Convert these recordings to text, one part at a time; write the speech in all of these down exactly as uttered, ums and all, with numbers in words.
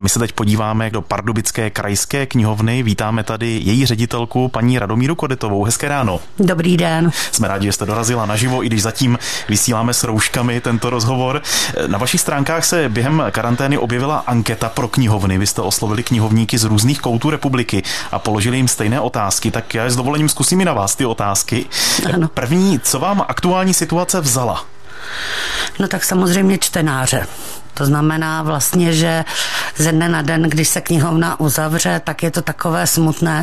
My se teď podíváme do Pardubické krajské knihovny. Vítáme tady její ředitelku, paní Radomíru Kodetovou. Hezké ráno. Dobrý den. Jsme rádi, že jste dorazila naživo, i když zatím vysíláme s rouškami tento rozhovor. Na vašich stránkách se během karantény objevila anketa pro knihovny. Vy jste oslovili knihovníky z různých koutů republiky a položili jim stejné otázky, tak já s dovolením zkusím i na vás ty otázky. Ano. První, co vám aktuální situace vzala? No tak samozřejmě čtenáře. To znamená vlastně, že ze dne na den, když se knihovna uzavře, tak je to takové smutné,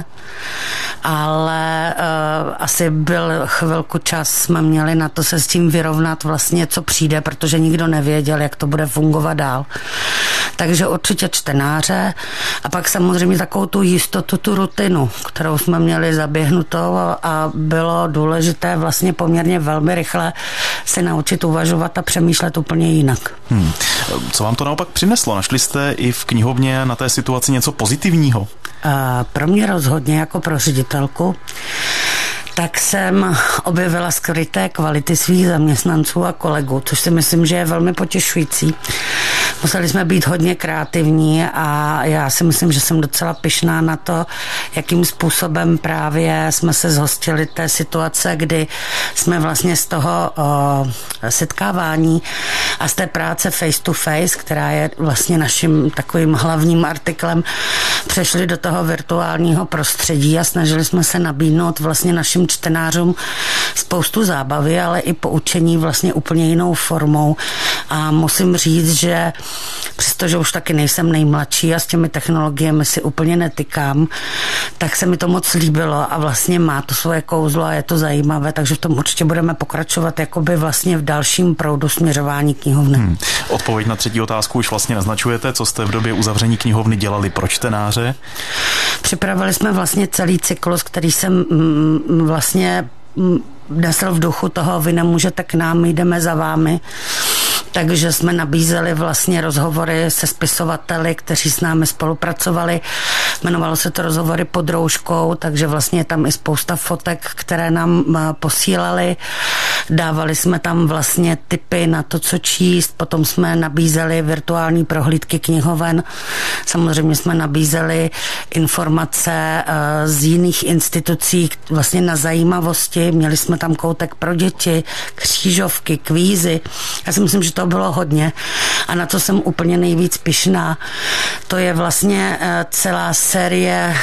ale uh, asi byl chvilku čas, jsme měli na to se s tím vyrovnat vlastně, co přijde, protože nikdo nevěděl, jak to bude fungovat dál. Takže určitě čtenáře a pak samozřejmě takovou tu jistotu, tu rutinu, kterou jsme měli zaběhnutou a, a bylo důležité vlastně poměrně velmi rychle se naučit uvažovat a přemýšlet úplně jinak. Hmm. Co vám to naopak přineslo? Našli jste i v knihovně na té situaci něco pozitivního? A pro mě rozhodně jako pro ředitelku, tak jsem objevila skryté kvality svých zaměstnanců a kolegů, což si myslím, že je velmi potěšující. Museli jsme být hodně kreativní a já si myslím, že jsem docela pyšná na to, jakým způsobem právě jsme se zhostili té situace, kdy jsme vlastně z toho o, setkávání a z té práce face to face, která je vlastně naším takovým hlavním artiklem, přešli do toho virtuálního prostředí a snažili jsme se nabídnout vlastně našim čtenářům spoustu zábavy, ale i poučení vlastně úplně jinou formou. A musím říct, že přestože už taky nejsem nejmladší a s těmi technologiemi si úplně netykám, tak se mi to moc líbilo a vlastně má to svoje kouzlo a je to zajímavé, takže v tom určitě budeme pokračovat jakoby vlastně v dalším proudu směřování knihovny. Hmm. Odpověď na třetí otázku už vlastně naznačujete, co jste v době uzavření knihovny dělali pro čtenáře? Připravili jsme vlastně celý cyklus, který jsem mm, vlastně mm, nesl v duchu toho, vy nemůžete k nám, jdeme za vámi. Takže jsme nabízeli vlastně rozhovory se spisovateli, kteří s námi spolupracovali. Jmenovalo se to Rozhovory pod rouškou, takže vlastně je tam i spousta fotek, které nám posílali. Dávali jsme tam vlastně tipy na to, co číst. Potom jsme nabízeli virtuální prohlídky knihoven. Samozřejmě jsme nabízeli informace z jiných institucí vlastně na zajímavosti. Měli jsme tam koutek pro děti, křížovky, kvízy. Já si myslím, že to bylo hodně a na co jsem úplně nejvíc pyšná, to je vlastně celá série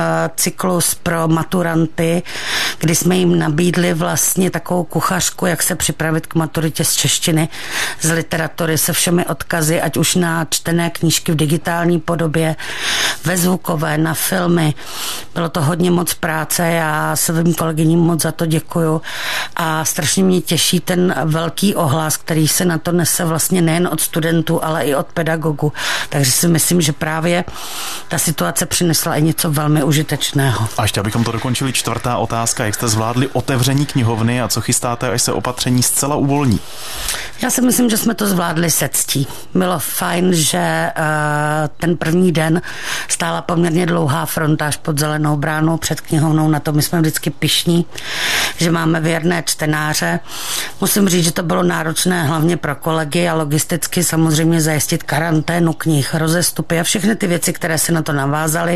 cyklus pro maturanty, kdy jsme jim nabídli vlastně takovou kuchařku, jak se připravit k maturitě z češtiny, z literatury se všemi odkazy, ať už na čtené knížky v digitální podobě, ve zvukové, na filmy. Bylo to hodně moc práce, já svým kolegyním moc za to děkuju a strašně mě těší ten velký ohlas, který se na to nese vlastně nejen od studentů, ale i od pedagogů. Takže si myslím, že právě ta situace přinesla i něco velmi užitečného. A ještě abychom to dokončili, čtvrtá otázka. Jak jste zvládli otevření knihovny a co chystáte, až se opatření zcela uvolní? Já si myslím, že jsme to zvládli se ctí. Bylo fajn, že uh, ten první den stála poměrně dlouhá fronta až pod Zelenou bránou před knihovnou. Na to my jsme vždycky pyšní, že máme věrné čtenáře. Musím říct, že to bylo náročné hlavně pro kolegy a logisticky samozřejmě zajistit karanténu knih, rozestupy a všechny ty věci, které se na to navázaly.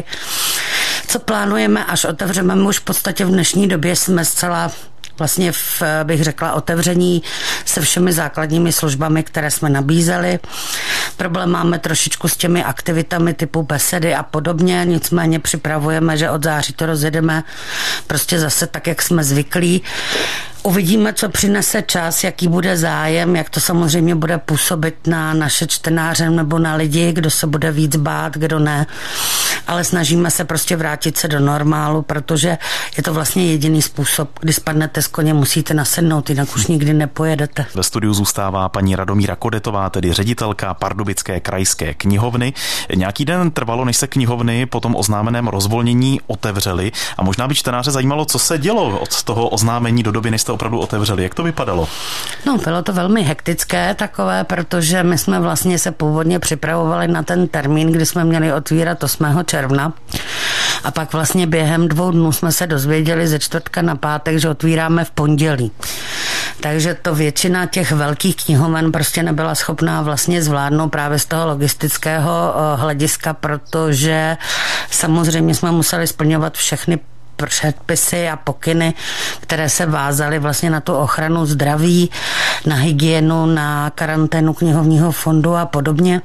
Co plánujeme, až otevřeme, my už v podstatě v dnešní době jsme zcela vlastně v, bych řekla, otevření se všemi základními službami, které jsme nabízeli. Problém máme trošičku s těmi aktivitami typu besedy a podobně, nicméně připravujeme, že od září to rozjedeme prostě zase tak, jak jsme zvyklí. Uvidíme, co přinese čas, jaký bude zájem, jak to samozřejmě bude působit na naše čtenáře nebo na lidi, kdo se bude víc bát, kdo ne. Ale snažíme se prostě vrátit se do normálu, protože je to vlastně jediný způsob, kdy spadnete z koně, musíte nasednout, jinak už nikdy nepojedete. Ve studiu zůstává paní Radomíra Kodetová, tedy ředitelka Pardubické krajské knihovny. Nějaký den trvalo, než se knihovny po tom oznámeném rozvolnění otevřely a možná by čtenáře zajímalo, co se dělo od toho oznámení do doby, než jste opravdu otevřeli. Jak to vypadalo? No, bylo to velmi hektické takové, protože my jsme vlastně se původně připravovali na ten termín, kdy jsme měli otvírat osmého června. A pak vlastně během dvou dnů jsme se dozvěděli ze čtvrtka na pátek, že otvíráme v pondělí. takže to většina těch velkých knihoven prostě nebyla schopná vlastně zvládnout právě z toho logistického hlediska, protože samozřejmě jsme museli splňovat všechny předpisy a pokyny, které se vázaly vlastně na tu ochranu zdraví, na hygienu, na karanténu knihovního fondu a podobně.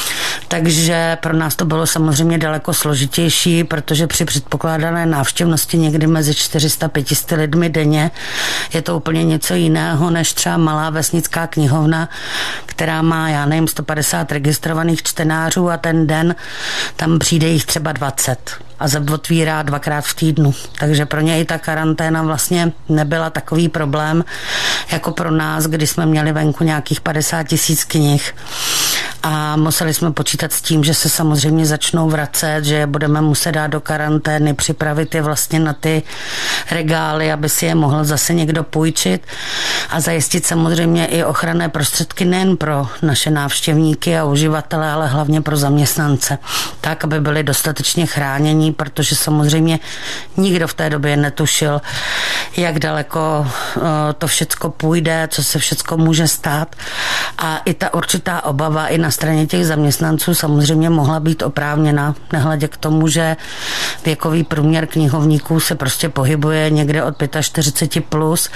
Takže pro nás to bylo samozřejmě daleko složitější, protože při předpokládané návštěvnosti někdy mezi čtyři sta a pět set lidmi denně je to úplně něco jiného než třeba malá vesnická knihovna, která má, já nevím, sto padesát registrovaných čtenářů a ten den tam přijde jich třeba dvacet a otvírá dvakrát v týdnu. Takže pro ně i ta karanténa vlastně nebyla takový problém, jako pro nás, kdy jsme měli venku nějakých padesát tisíc knih a museli jsme počítat s tím, že se samozřejmě začnou vracet, že je budeme muset dát do karantény, připravit je vlastně na ty regály, aby si je mohl zase někdo půjčit a zajistit samozřejmě i ochranné prostředky nejen pro naše návštěvníky a uživatele, ale hlavně pro zaměstnance, tak, aby byli dostatečně chráněni, protože samozřejmě nikdo v té době netušil, jak daleko to všecko půjde, co se všecko může stát a i ta určitá obava i na straně těch zaměstnanců samozřejmě mohla být oprávněna, nehledě k tomu, že věkový průměr knihovníků se prostě pohybuje někde od čtyřicet pět plus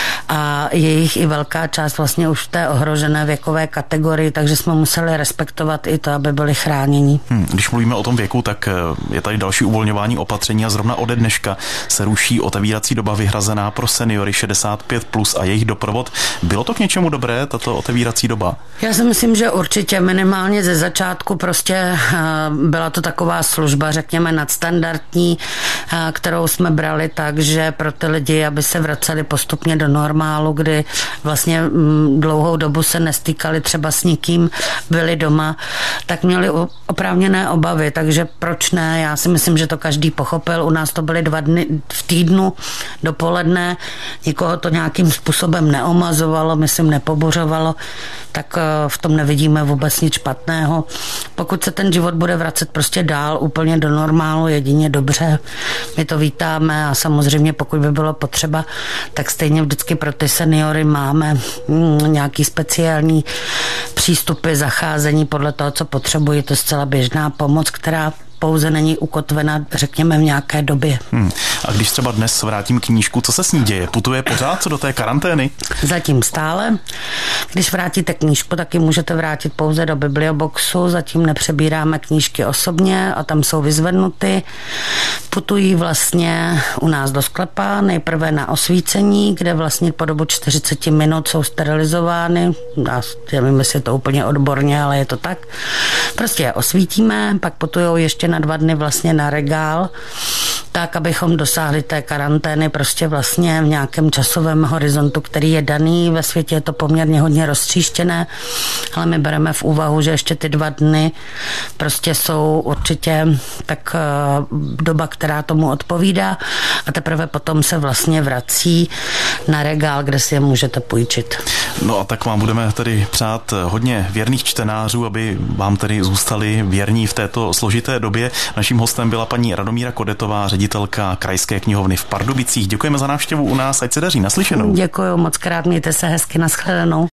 a jejich i velká část vlastně už v té ohrožené věkové kategorii, takže jsme museli respektovat i to, aby byli chráněni. Hmm, když mluvíme o tom věku, tak je tady další uvolňování opatření a zrovna ode dneška se ruší otevírací doba vyhrazená pro seniory šedesát pět plus a jejich doprovod. Bylo to k něčemu dobré, tato otevírací doba? Já si myslím, že určitě minimálně ze začátku prostě byla to taková služba, řekněme nadstandardní, kterou jsme brali tak, že pro ty lidi, aby se vraceli postupně do normálu, kdy vlastně dlouhou dobu se nestýkali třeba s nikým, byli doma, tak měli oprávněné obavy, takže proč ne? Já si myslím, že to každý pochopil. U nás to byly dva dny v týdnu dopoledne, nikoho to nějakým způsobem neomazovalo, myslím nepobuřovalo, tak v tom nevidíme vůbec nic špatného. Pokud se ten život bude vracet prostě dál úplně do normálu, jedině dobře, my to vítáme a samozřejmě pokud by bylo potřeba, tak stejně vždycky pro ty seniory máme nějaký speciální přístupy, zacházení podle toho, co potřebují. To je zcela běžná pomoc, která pouze není ukotvena, řekněme, v nějaké době. Hmm. A když třeba dnes vrátím knížku, co se s ní děje? Putuje pořád co do té karantény? Zatím stále. Když vrátíte knížku, tak ji můžete vrátit pouze do biblioboxu. Zatím nepřebíráme knížky osobně a tam jsou vyzvednuty. Putují vlastně u nás do sklepa, nejprve na osvícení, kde vlastně po dobu čtyřicet minut jsou sterilizovány. Já nevím, jestli je to úplně odborně, ale je to tak. Prostě je osvítíme, pak putujou ještě na dva dny vlastně na regál, tak, abychom dosáhli té karantény prostě vlastně v nějakém časovém horizontu, který je daný. Ve světě je to poměrně hodně roztříštěné, ale my bereme v úvahu, že ještě ty dva dny prostě jsou určitě tak doba, která tomu odpovídá a teprve potom se vlastně vrací na regál, kde si je můžete půjčit. No a tak vám budeme tedy přát hodně věrných čtenářů, aby vám tedy zůstali věrní v této složité době. Naším hostem byla paní Radomíra Kodetová, ředitelka Krajské knihovny v Pardubicích. Děkujeme za návštěvu u nás, ať se daří. Naslyšenou. Děkuju moc krát, mějte se hezky, nashledanou.